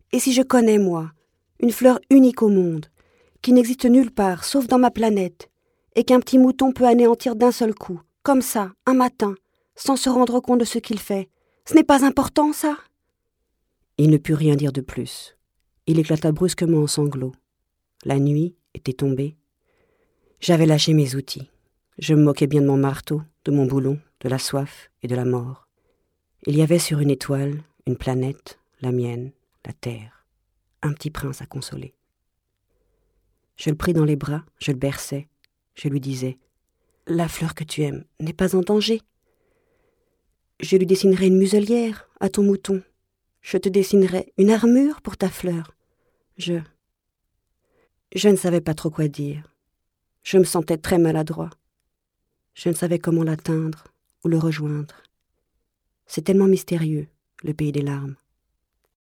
Et si je connais, moi, une fleur unique au monde, qui n'existe nulle part, sauf dans ma planète, et qu'un petit mouton peut anéantir d'un seul coup, comme ça, un matin, sans se rendre compte de ce qu'il fait, ce n'est pas important, ça ? Il ne put rien dire de plus. Il éclata brusquement en sanglots. La nuit était tombée. J'avais lâché mes outils. Je me moquais bien de mon marteau, de mon boulon, de la soif et de la mort. Il y avait sur une étoile, une planète, la mienne, la terre, un petit prince à consoler. Je le pris dans les bras, je le berçais, je lui disais « La fleur que tu aimes n'est pas en danger. Je lui dessinerai une muselière à ton mouton. Je te dessinerai une armure pour ta fleur. Je ne savais pas trop quoi dire. Je me sentais très maladroit. Je ne savais comment l'atteindre ou le rejoindre. C'est tellement mystérieux, le pays des larmes.